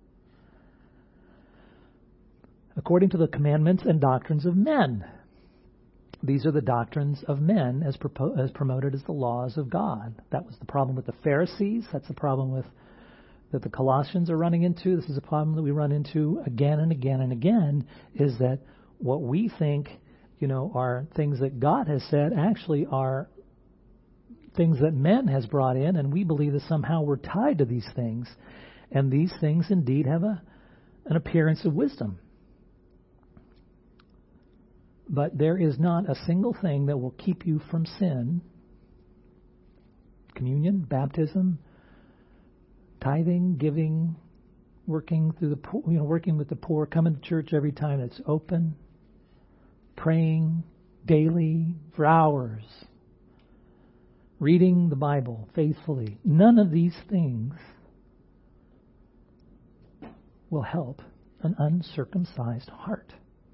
According to the commandments and doctrines of men. These are the doctrines of men as, propo- as promoted as the laws of God. That was the problem with the Pharisees. That's the problem with that the Colossians are running into. This is a problem that we run into again and again and again, is that what we think, you know, are things that God has said actually are things that men has brought in, and we believe that somehow we're tied to these things. And these things indeed have a an appearance of wisdom. But there is not a single thing that will keep you from sin. Communion, baptism, tithing, giving, working through the poor, you know, working with the poor, coming to church every time it's open, praying daily for hours, reading the Bible faithfully. None of these things will help an uncircumcised heart.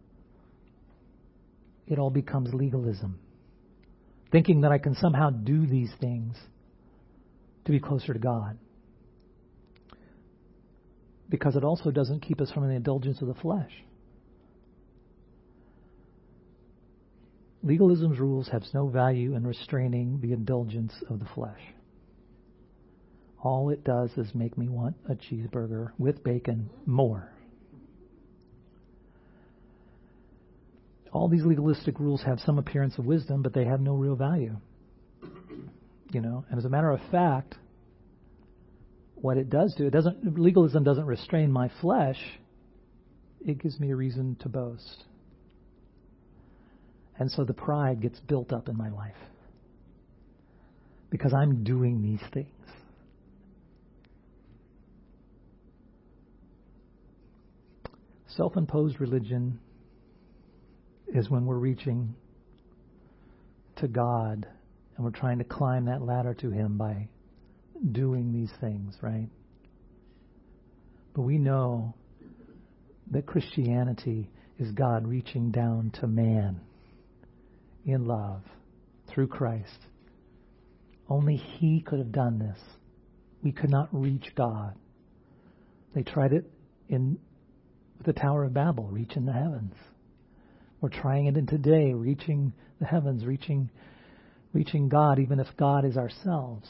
It all becomes legalism. Thinking that I can somehow do these things to be closer to God. Because it also doesn't keep us from the indulgence of the flesh. Legalism's rules have no value in restraining the indulgence of the flesh. All it does is make me want a cheeseburger with bacon more. All these legalistic rules have some appearance of wisdom, but they have no real value. You know, and as a matter of fact, what it does do, it doesn't, legalism doesn't restrain my flesh. It gives me a reason to boast. And so the pride gets built up in my life. Because I'm doing these things. Self-imposed religion is when we're reaching to God and we're trying to climb that ladder to Him by doing these things, right? But we know that Christianity is God reaching down to man in love through Christ. Only He could have done this. We could not reach God. They tried it in the Tower of Babel, reaching the heavens. We're trying it in today, reaching the heavens, reaching, reaching God, even if God is ourselves.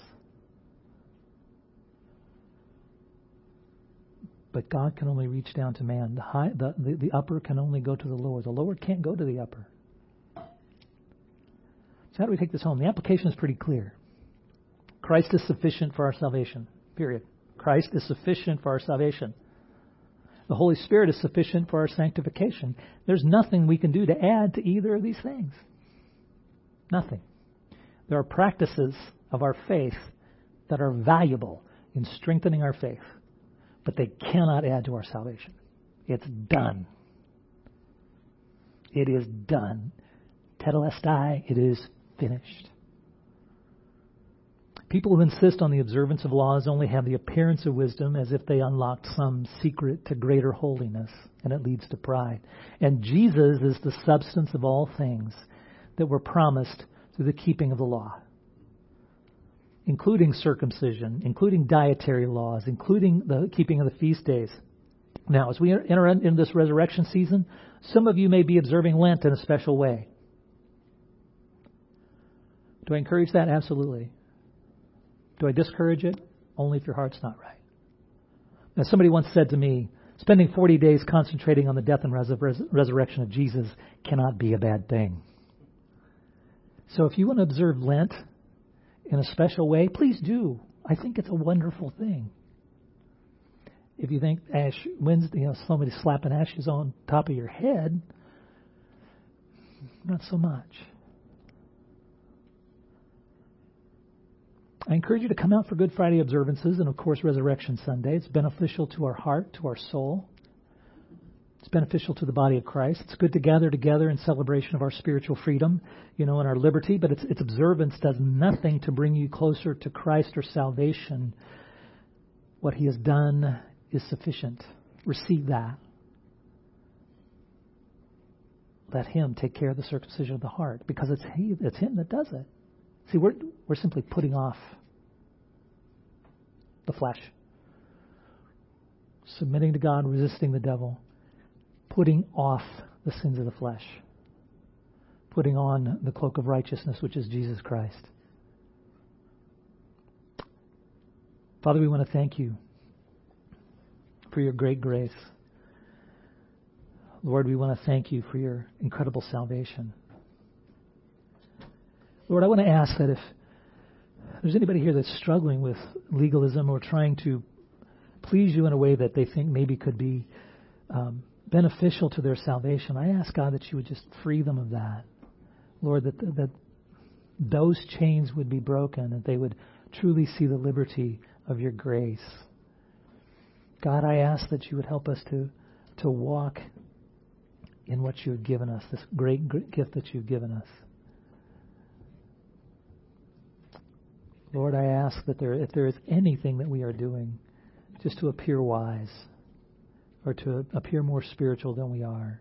But God can only reach down to man. The, high, the, the, the upper can only go to the lower. The lower can't go to the upper. So how do we take this home? The application is pretty clear. Christ is sufficient for our salvation, period. Christ is sufficient for our salvation. The Holy Spirit is sufficient for our sanctification. There's nothing we can do to add to either of these things. Nothing. There are practices of our faith that are valuable in strengthening our faith, but they cannot add to our salvation. It's done. It is done. Tetelestai, it is finished. People who insist on the observance of laws only have the appearance of wisdom, as if they unlocked some secret to greater holiness, and it leads to pride. And Jesus is the substance of all things that were promised through the keeping of the law, including circumcision, including dietary laws, including the keeping of the feast days. Now, as we enter into this resurrection season, some of you may be observing Lent in a special way. Do I encourage that? Absolutely. Do I discourage it? Only if your heart's not right. Now, somebody once said to me, spending forty days concentrating on the death and res- res- resurrection of Jesus cannot be a bad thing. So if you want to observe Lent in a special way, please do. I think it's a wonderful thing. If you think Ash Wednesday, you know, somebody slapping ashes on top of your head, not so much. I encourage you to come out for Good Friday observances and, of course, Resurrection Sunday. It's beneficial to our heart, to our soul. It's beneficial to the body of Christ. It's good to gather together in celebration of our spiritual freedom, you know, and our liberty, but its, its observance does nothing to bring you closer to Christ or salvation. What He has done is sufficient. Receive that. Let Him take care of the circumcision of the heart, because it's He, it's Him that does it. See, we're we're simply putting off the flesh, submitting to God, resisting the devil, putting off the sins of the flesh, putting on the cloak of righteousness, which is Jesus Christ. Father, we want to thank You for Your great grace. Lord, we want to thank You for Your incredible salvation. Lord, I want to ask that if there's anybody here that's struggling with legalism or trying to please You in a way that they think maybe could be um, beneficial to their salvation, I ask, God, that You would just free them of that. Lord, that, that those chains would be broken, that they would truly see the liberty of Your grace. God, I ask that You would help us to, to walk in what You have given us, this great, great gift that You've given us. Lord, I ask that there, if there is anything that we are doing just to appear wise or to appear more spiritual than we are,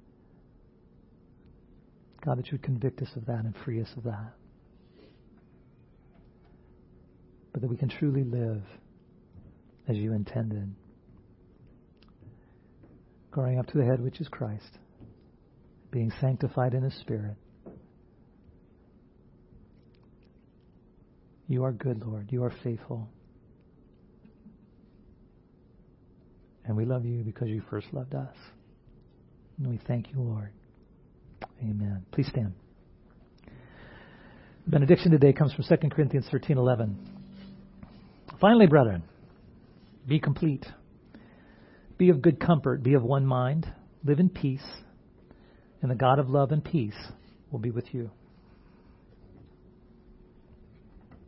God, that You would convict us of that and free us of that. But that we can truly live as You intended, growing up to the head, which is Christ, being sanctified in His Spirit. You are good, Lord. You are faithful. And we love You because You first loved us. And we thank You, Lord. Amen. Please stand. The benediction today comes from Second Corinthians thirteen eleven. Finally, brethren, be complete. Be of good comfort. Be of one mind. Live in peace. And the God of love and peace will be with you.